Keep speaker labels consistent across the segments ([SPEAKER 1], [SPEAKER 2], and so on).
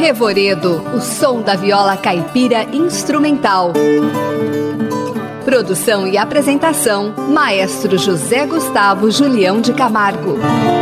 [SPEAKER 1] Revoredo, o som da viola caipira instrumental. Produção e apresentação, Maestro José Gustavo Julião de Camargo.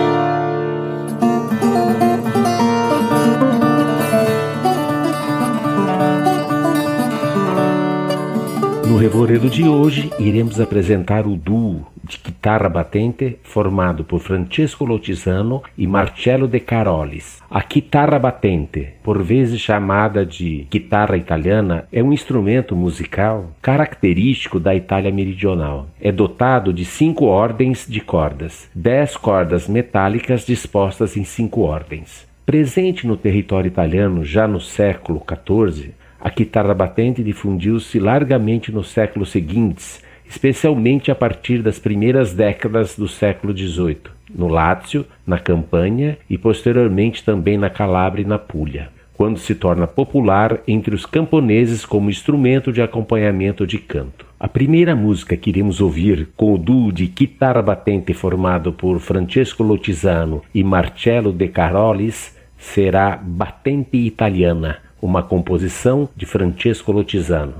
[SPEAKER 2] No Revoredo de hoje, iremos apresentar o duo de guitarra batente formado por Francesco Lotisano e Marcello De Carolis. A guitarra batente, por vezes chamada de guitarra italiana, é um instrumento musical característico da Itália meridional. É dotado de 5 ordens de cordas, 10 cordas metálicas dispostas em 5 ordens. Presente no território italiano já no século XIV, a guitarra batente difundiu-se largamente nos séculos seguintes, especialmente a partir das primeiras décadas do século XVIII, no Lácio, na Campânia e posteriormente também na Calábria e na Puglia, quando se torna popular entre os camponeses como instrumento de acompanhamento de canto. A primeira música que iremos ouvir com o duo de guitarra batente formado por Francesco Lotisano e Marcello De Carolis será Battente Italiana, uma composição de Francesco Lotisano.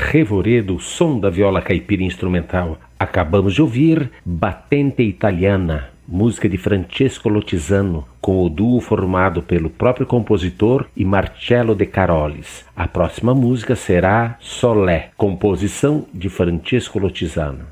[SPEAKER 2] Revoredo, som da viola caipira instrumental. Acabamos de ouvir Batente Italiana, música de Francesco Lotisano, com o duo formado pelo próprio compositor e Marcello De Carolis. A próxima música será Solé, composição de Francesco Lotisano.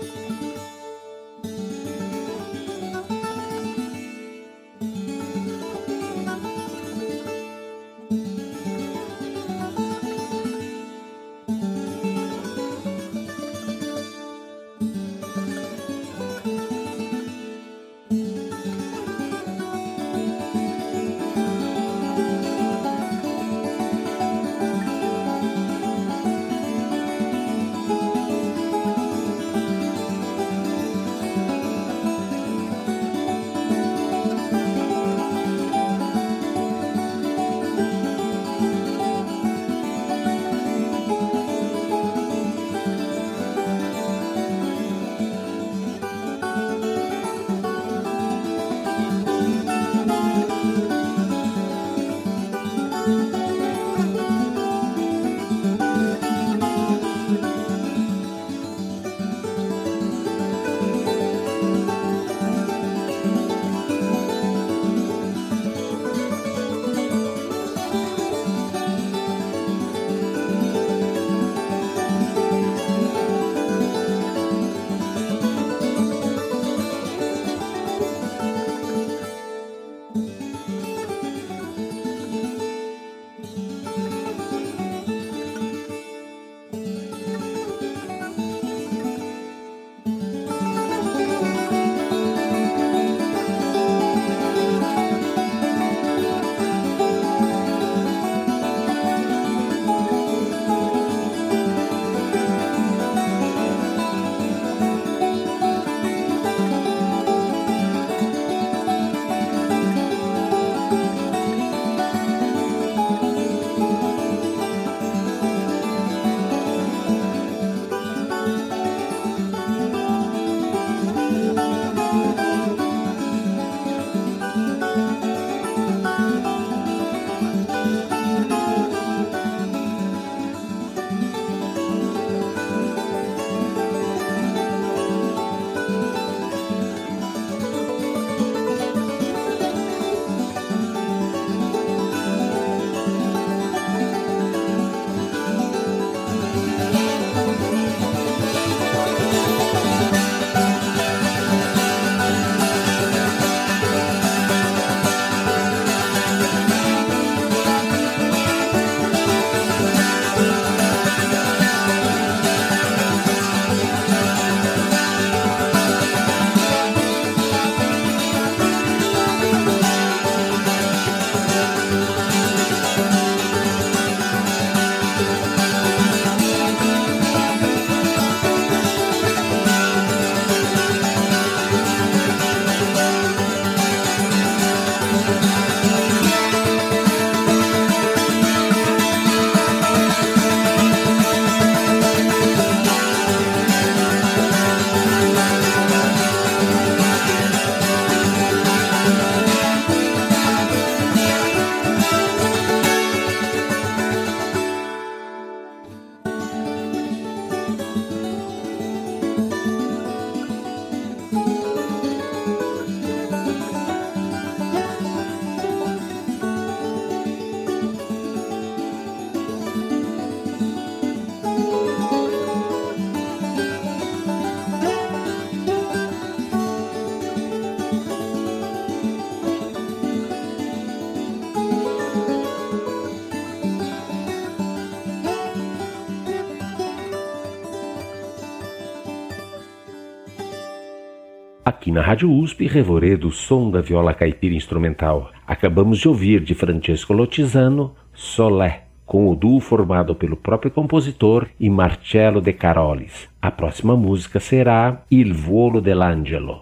[SPEAKER 2] Aqui na Rádio USP, Revoredo, som da viola caipira instrumental. Acabamos de ouvir de Francesco Lotisano, Solé, com o duo formado pelo próprio compositor e Marcello De Carolis. A próxima música será Il volo dell'angelo.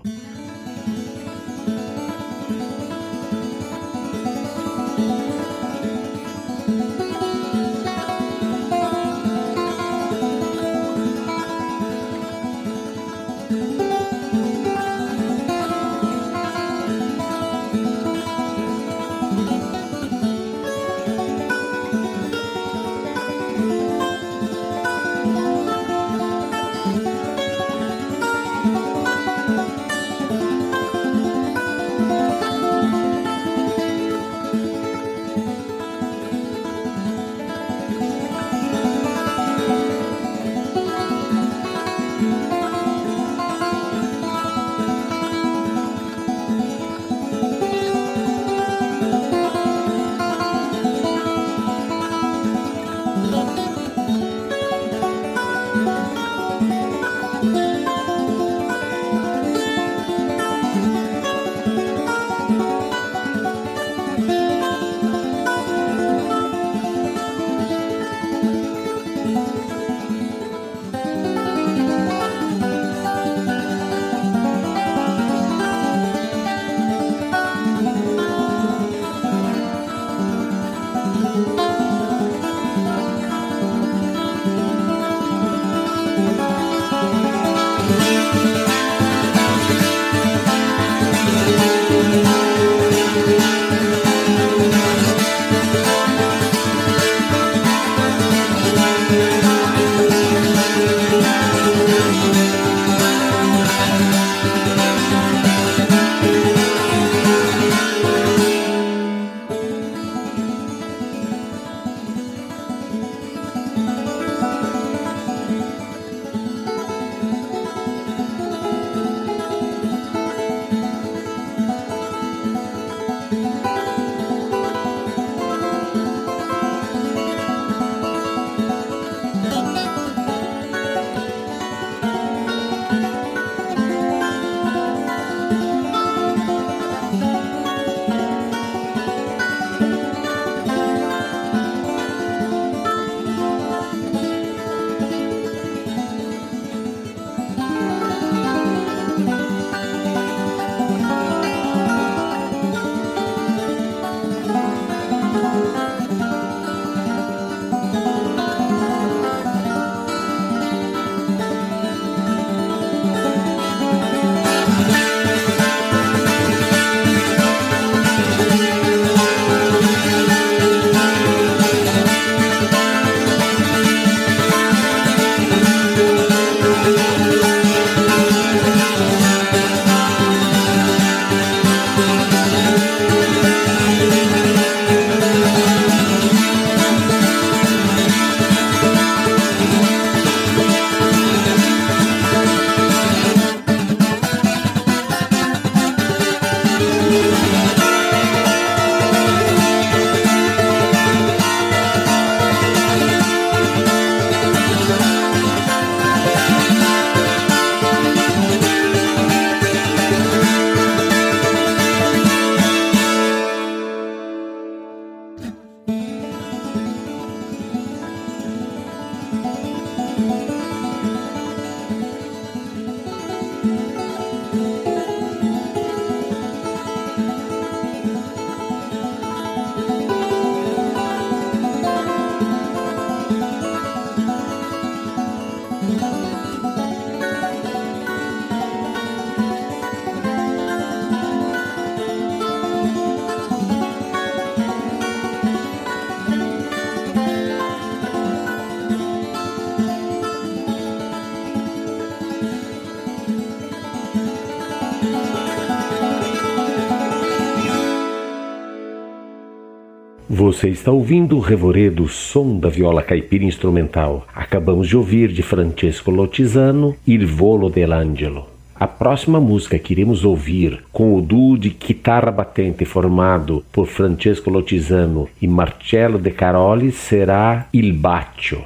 [SPEAKER 2] Você está ouvindo o Revoredo, som da viola caipira instrumental. Acabamos de ouvir de Francesco Lotisano, Il Volo dell'Angelo. A próxima música que iremos ouvir, com o duo de guitarra batente formado por Francesco Lotisano e Marcello De Carolis, será Il Bacio.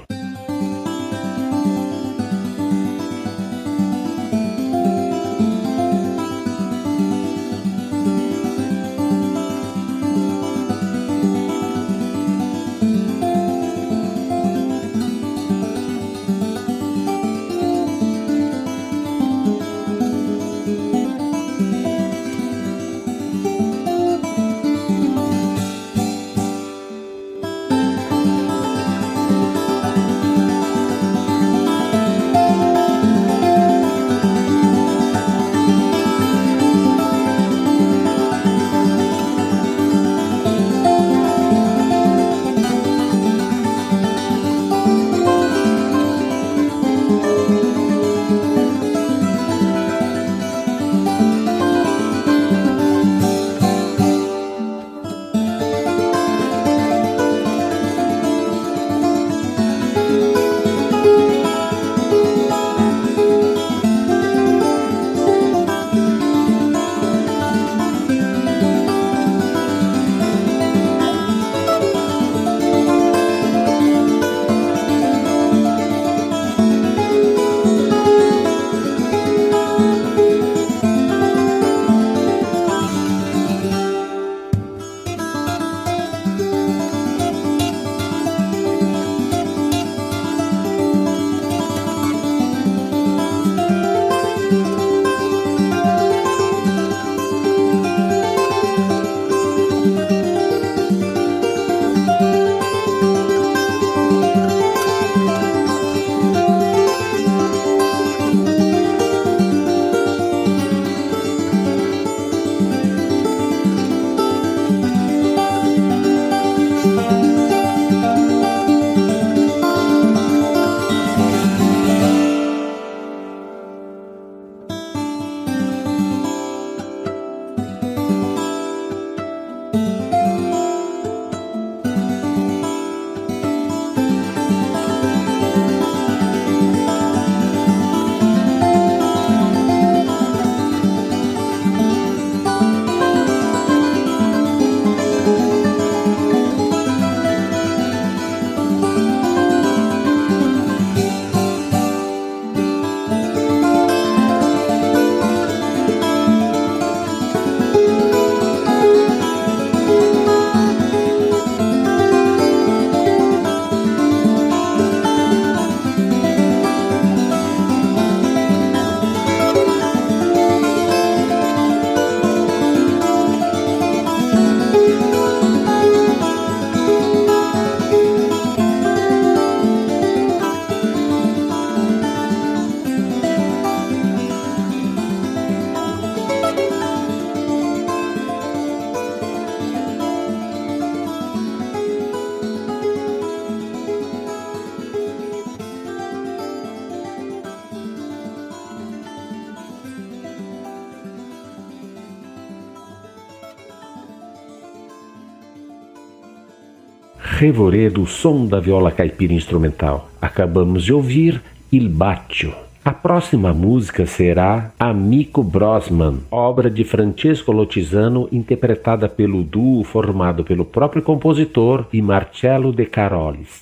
[SPEAKER 2] Revoredo, o som da viola caipira instrumental. Acabamos de ouvir Il Bacio, A próxima música será Amico Brosman, obra de Francesco Lotisano, interpretada pelo duo formado pelo próprio compositor e Marcello De Carolis.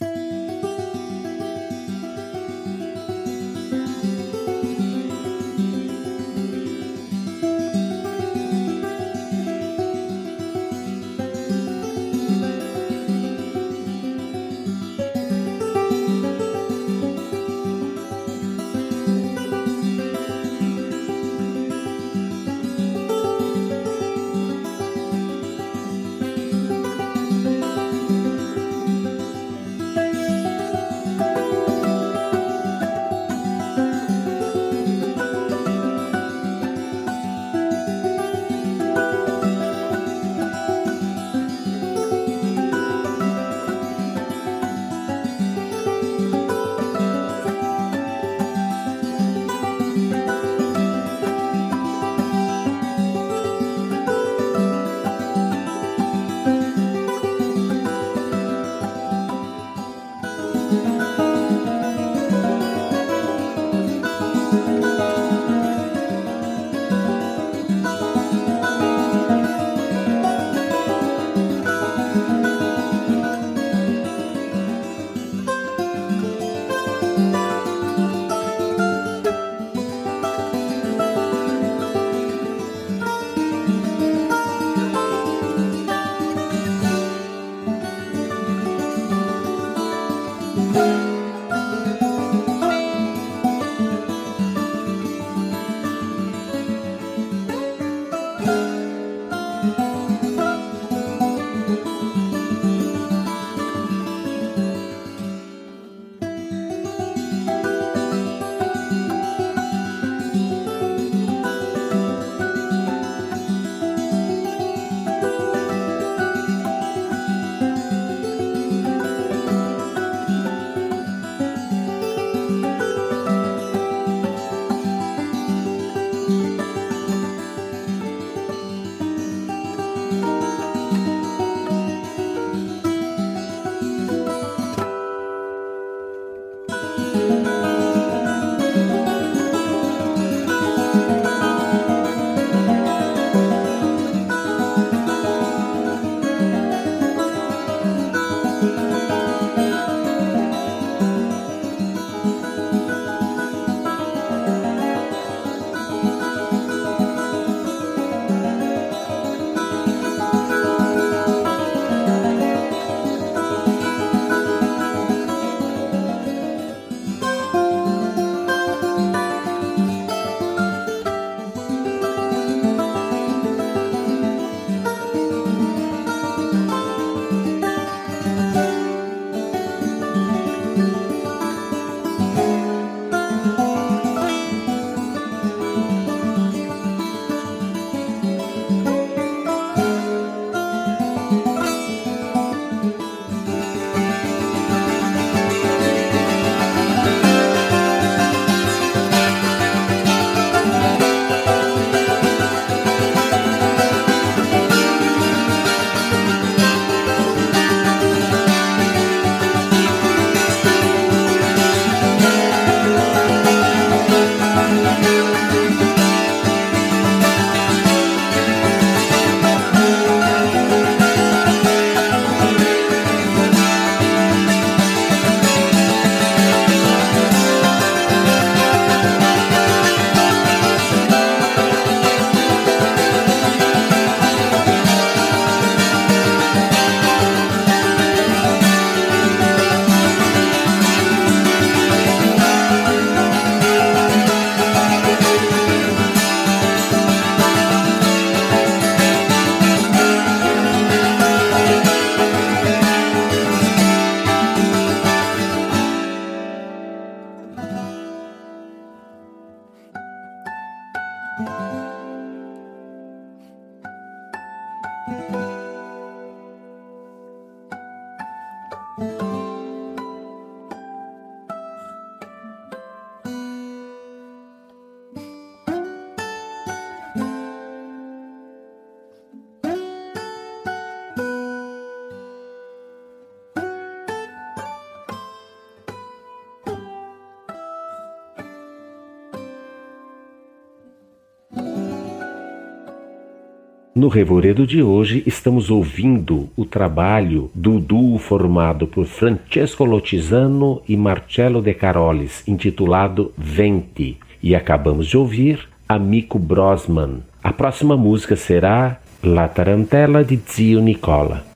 [SPEAKER 2] No Revoredo de hoje, estamos ouvindo o trabalho do duo formado por Francesco Lotisano e Marcello De Carolis, intitulado Venti, e acabamos de ouvir Amico Brosman. A próxima música será La Tarantella di Zio Nicola.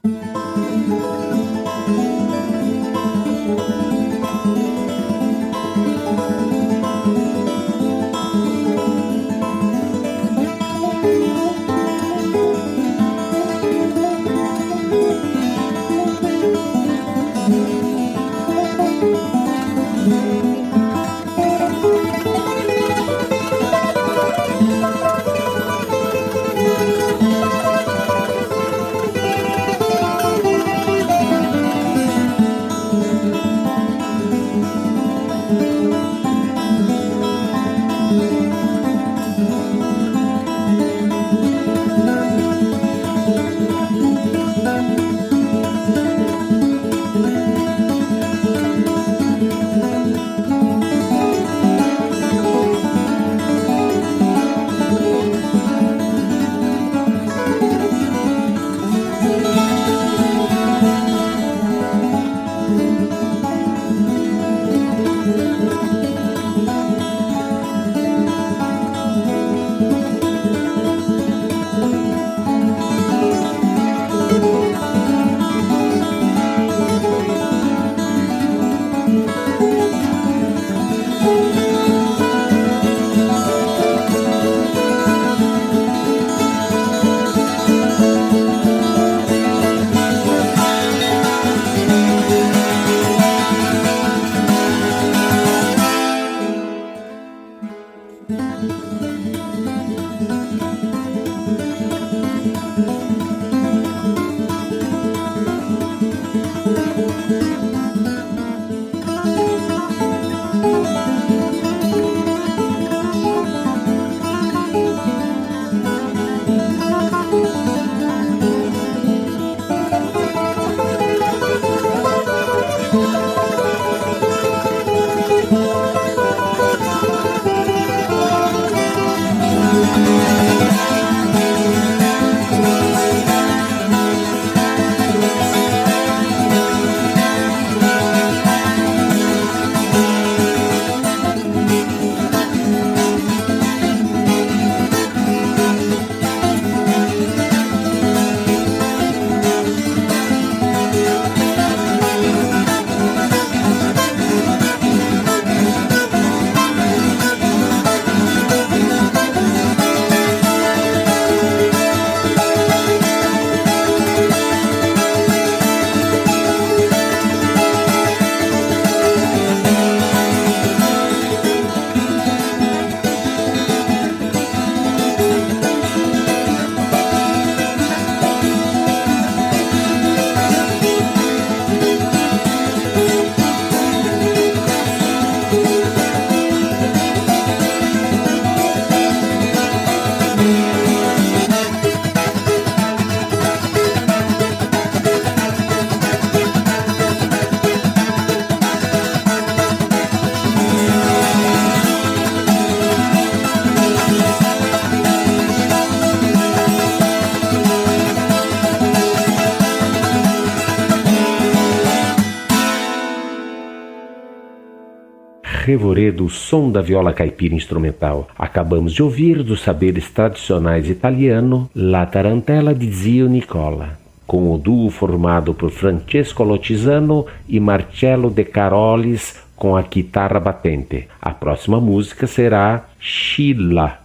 [SPEAKER 2] Revoredo, o som da viola caipira instrumental. Acabamos de ouvir dos saberes tradicionais italiano La Tarantella di Zio Nicola, com o duo formado por Francesco Lotisano e Marcello De Carolis com a guitarra batente. A próxima música será Scilla.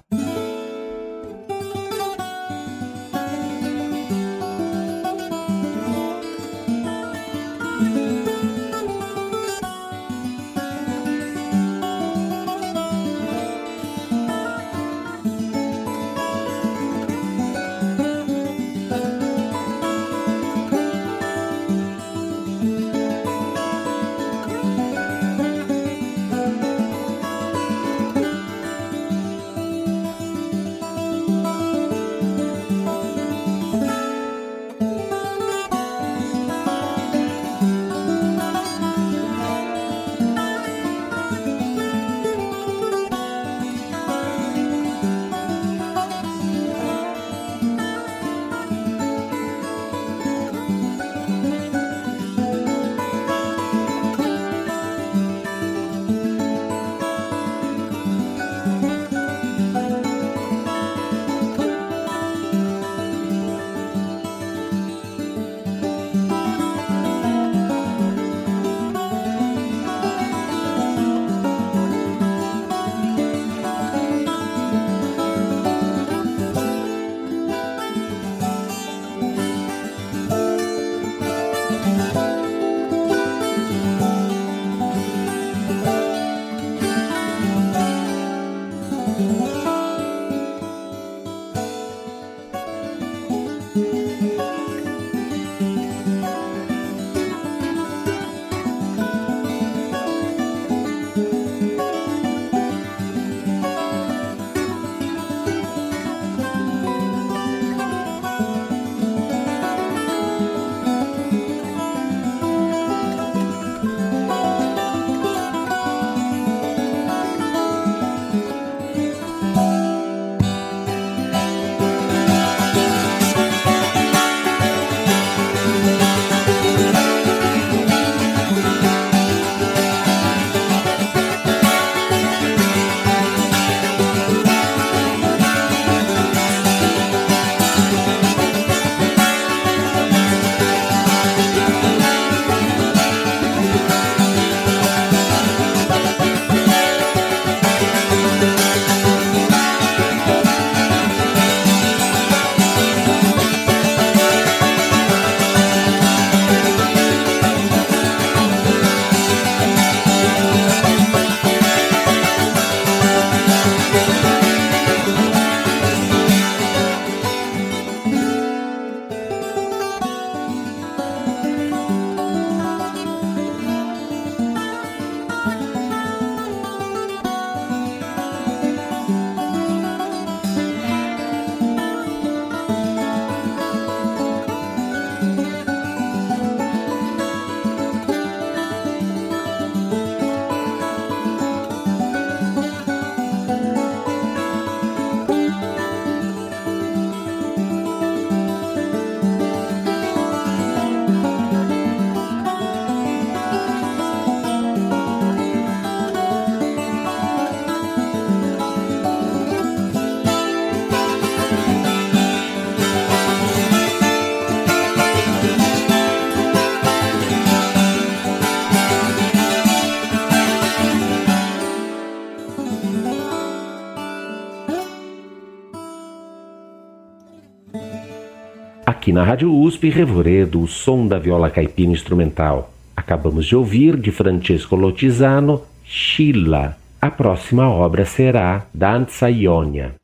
[SPEAKER 2] Aqui na Rádio USP, Revoredo, o som da viola caipira instrumental. Acabamos de ouvir, de Francesco Lotisano, Scilla. A próxima obra será Danza Ionia.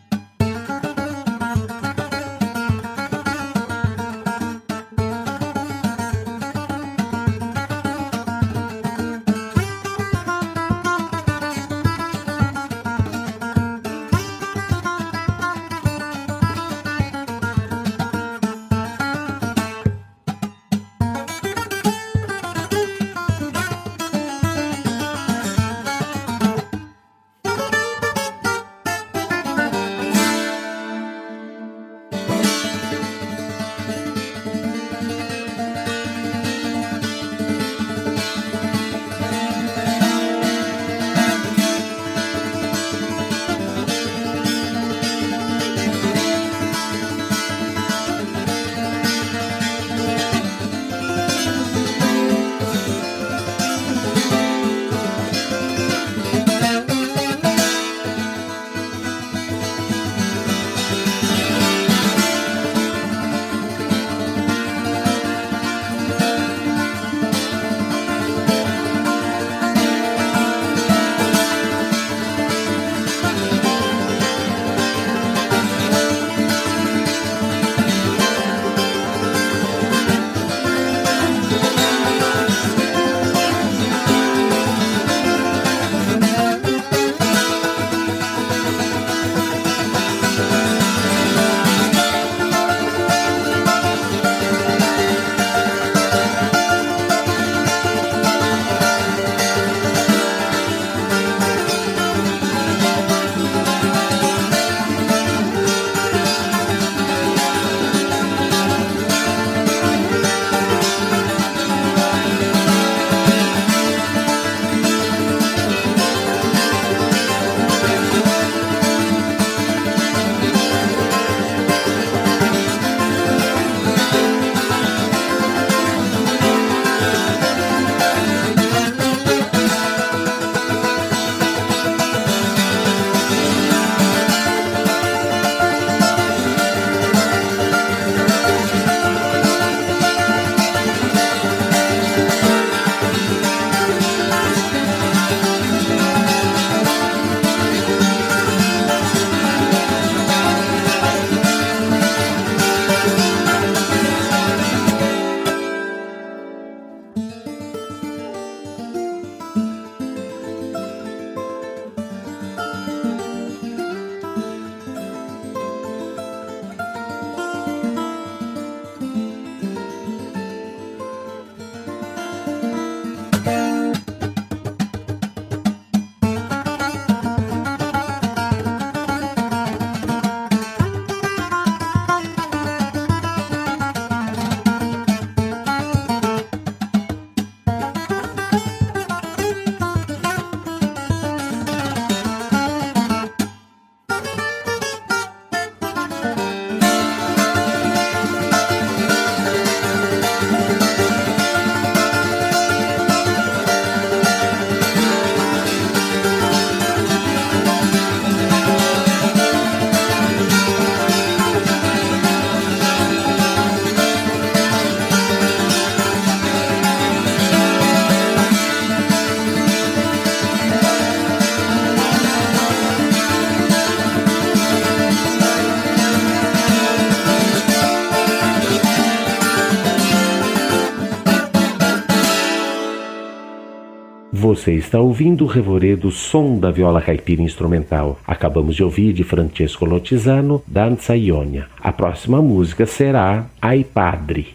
[SPEAKER 2] Você está ouvindo o Revoredo, som da viola caipira instrumental. Acabamos de ouvir de Francesco Lotisano, Danza Ionia. A próxima música será Ai Padre.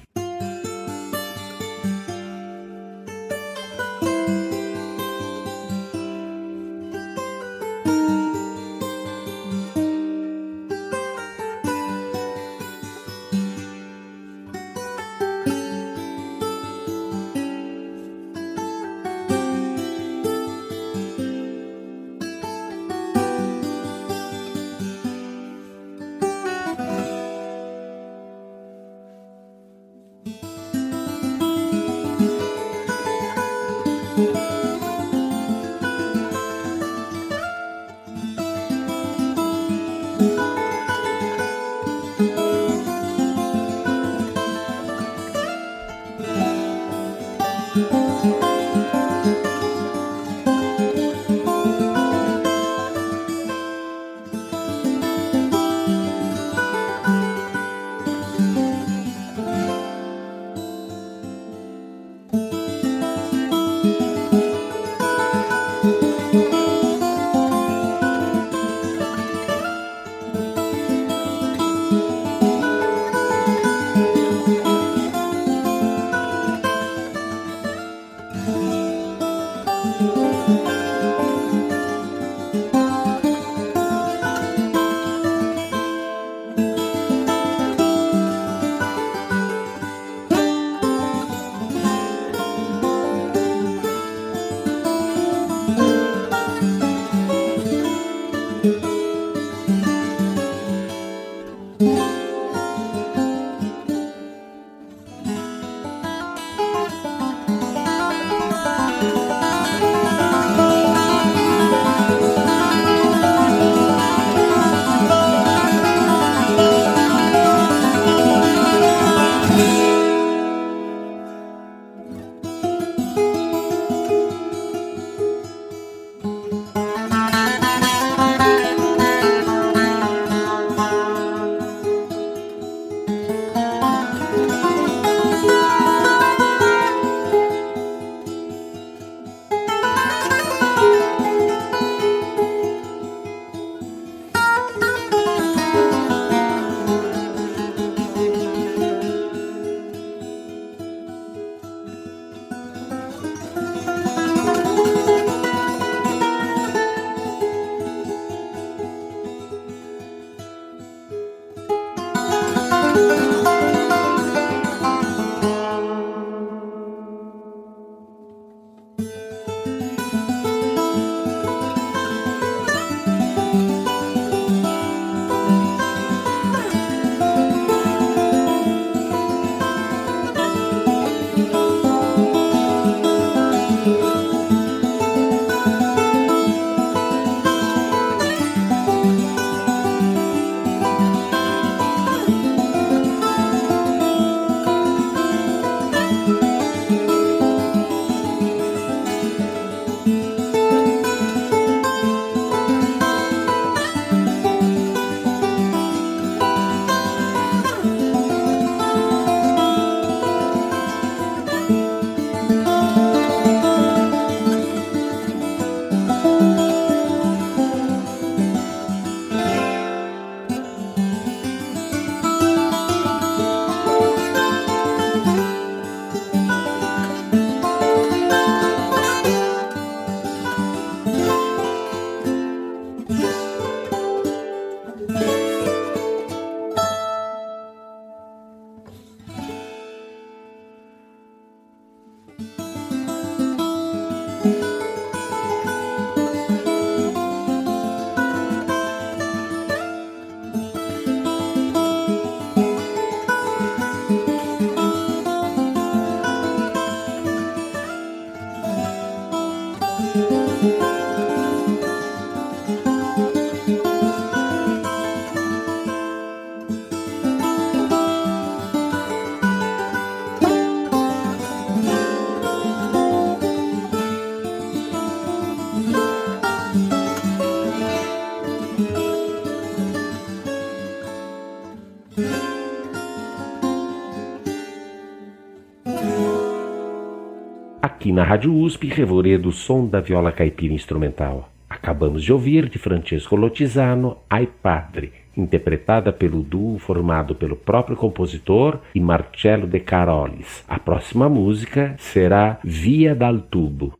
[SPEAKER 2] aqui na Rádio USP, Revoredo, som da viola caipira instrumental. Acabamos de ouvir de Francesco Lotizano, Ai Padre, interpretada pelo duo formado pelo próprio compositor e Marcello De Carolis. A próxima música será Via dal Tubo.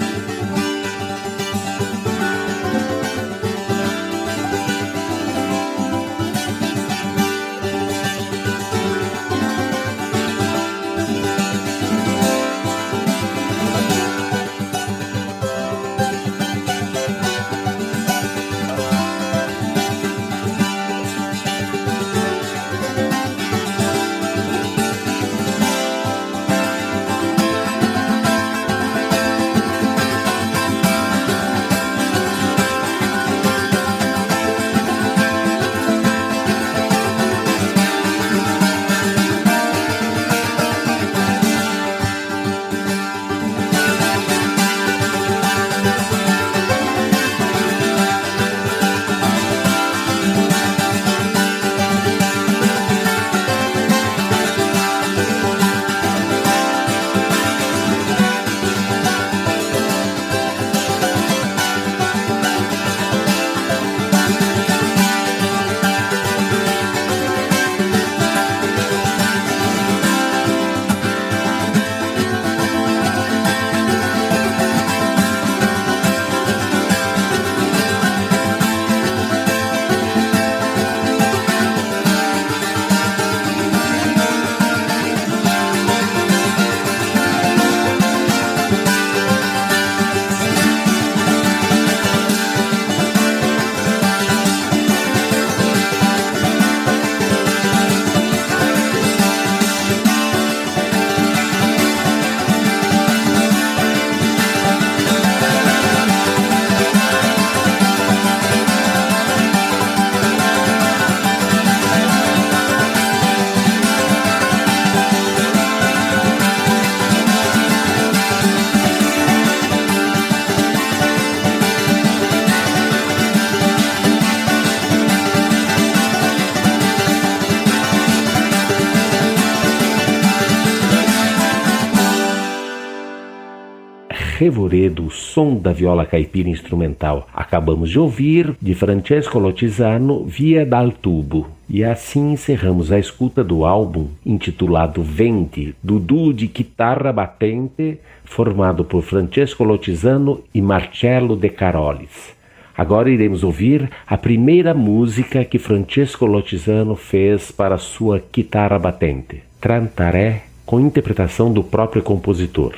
[SPEAKER 2] Revoredo, o som da viola caipira instrumental. Acabamos de ouvir, de Francesco Lotizano, Via dal Tubo. E assim encerramos a escuta do álbum intitulado Venti, do duo de guitarra batente, formado por Francesco Lotizano e Marcello De Carolis. Agora iremos ouvir a primeira música que Francesco Lotizano fez para sua guitarra batente, Trantaré, com interpretação do próprio compositor.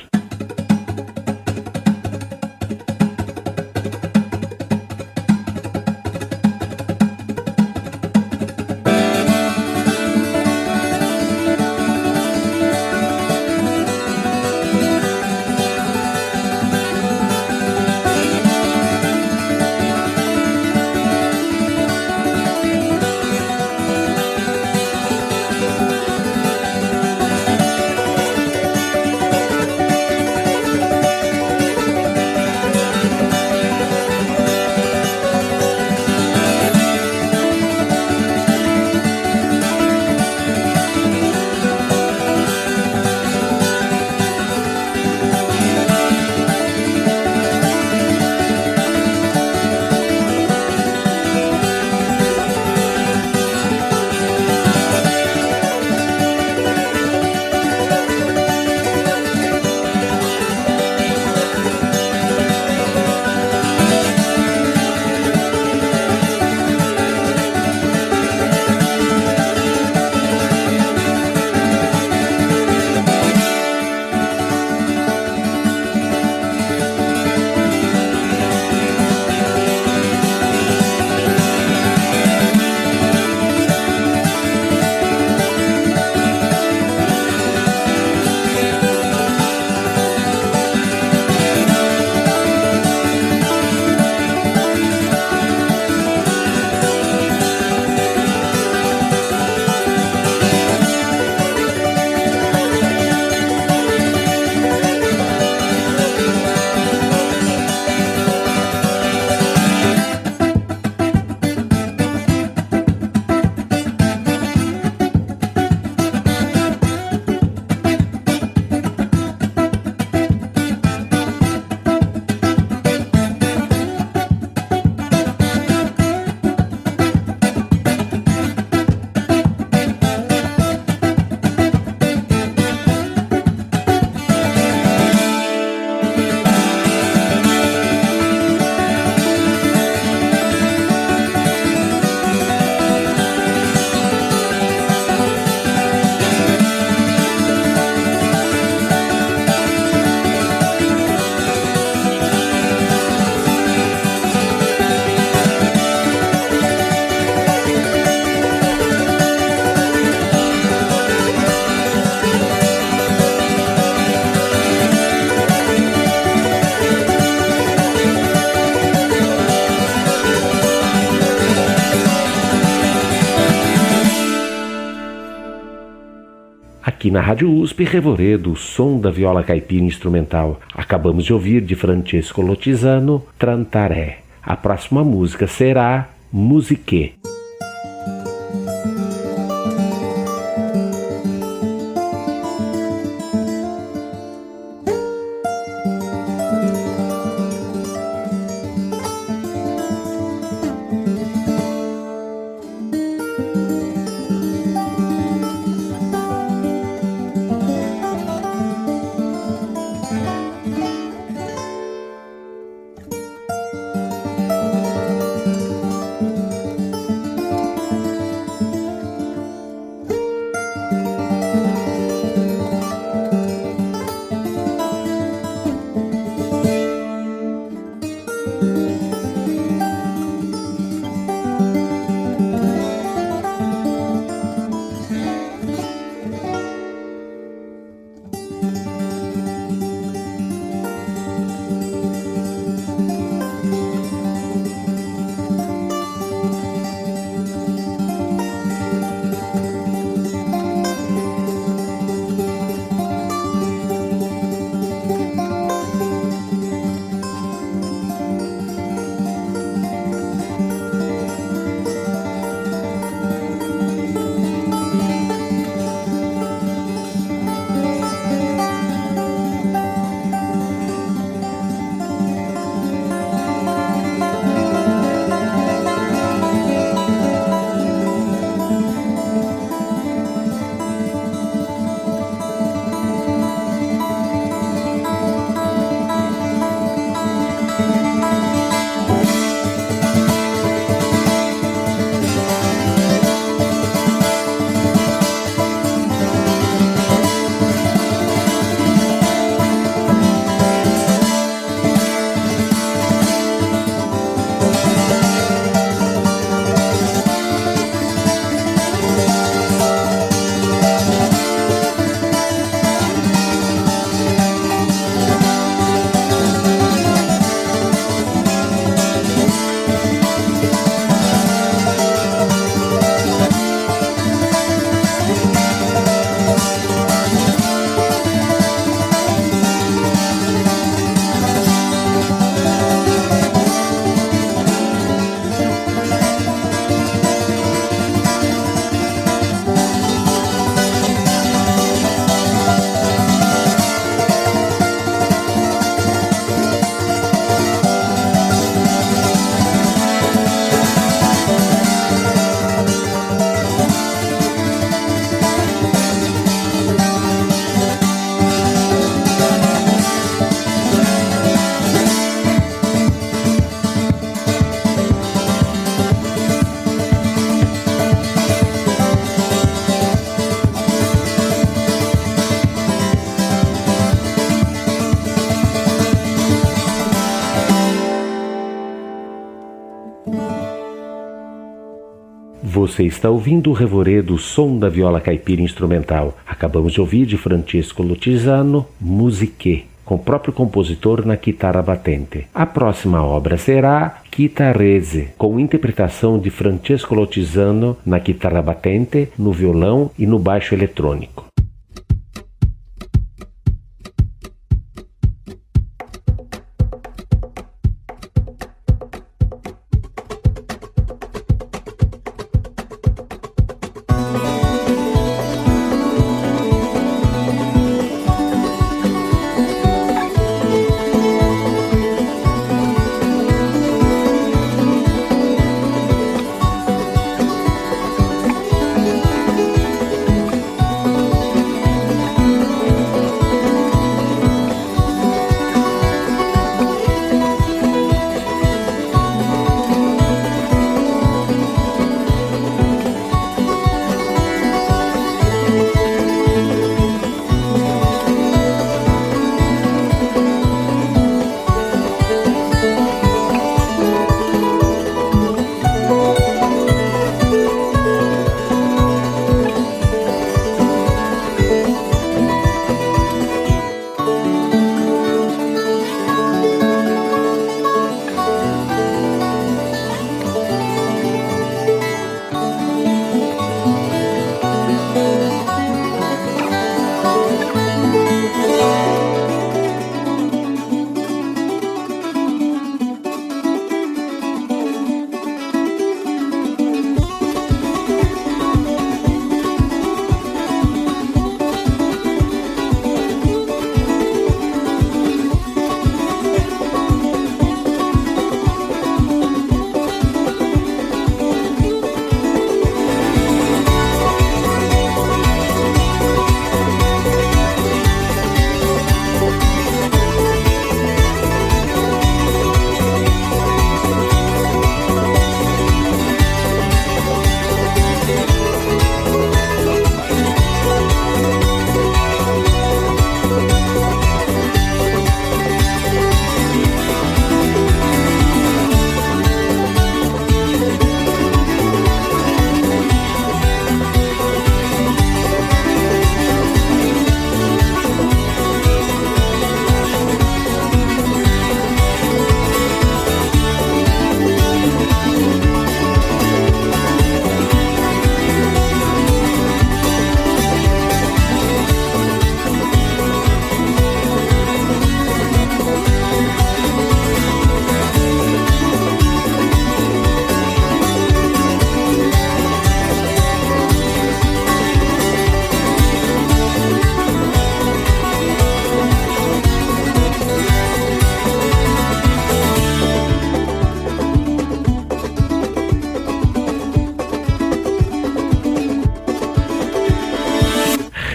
[SPEAKER 2] Aqui na Rádio USP, Revoredo, o som da viola caipira instrumental. Acabamos de ouvir de Francesco Lotizano, Trantaré. A próxima música será Musique. Você está ouvindo o Revoredo, o som da viola caipira instrumental. Acabamos de ouvir de Francesco Lotizano, Musique, com o próprio compositor na guitarra batente. A próxima obra será Chitarrese, com interpretação de Francesco Lotizano na guitarra batente, no violão e no baixo eletrônico.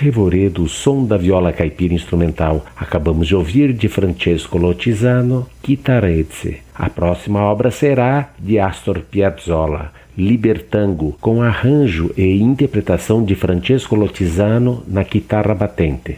[SPEAKER 2] Revoredo, o som da viola caipira instrumental. Acabamos de ouvir de Francesco Lotisano, Chitarrezze. A próxima obra será de Astor Piazzolla, Libertango, com arranjo e interpretação de Francesco Lotisano na chitarra battente.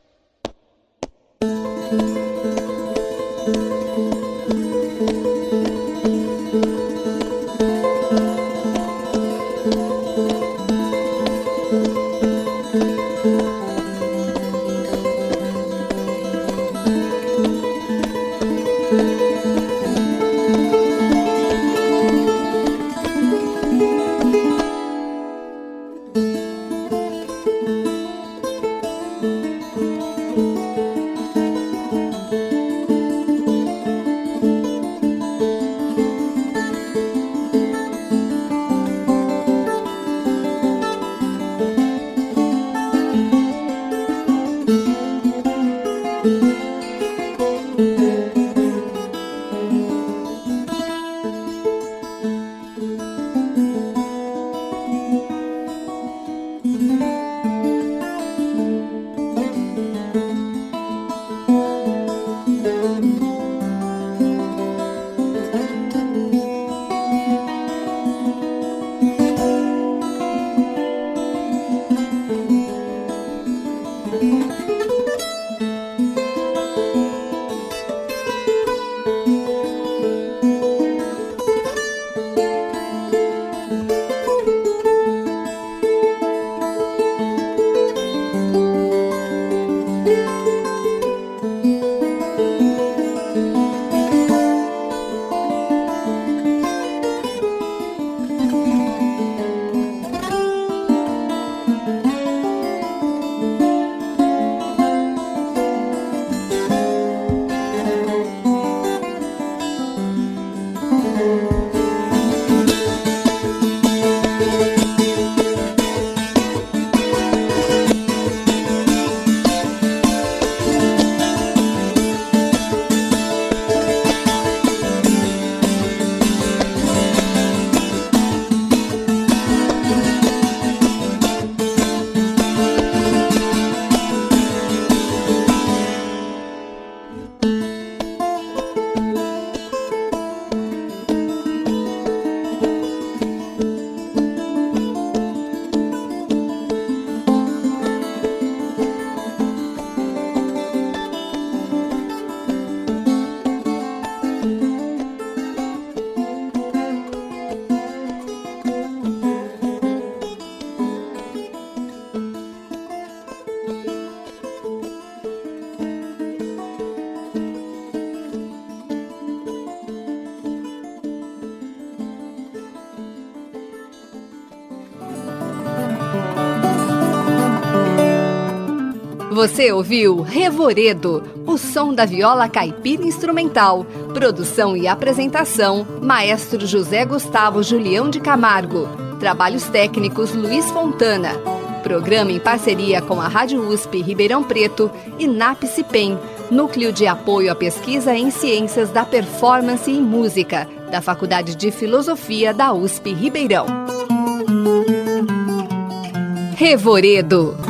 [SPEAKER 1] Você ouviu Revoredo, o som da viola caipira instrumental. Produção e apresentação, Maestro José Gustavo Julião de Camargo. Trabalhos técnicos, Luiz Fontana. Programa em parceria com a Rádio USP Ribeirão Preto e NAPCIPEM, Núcleo de Apoio à Pesquisa em Ciências da Performance e Música, da Faculdade de Filosofia da USP Ribeirão. Revoredo.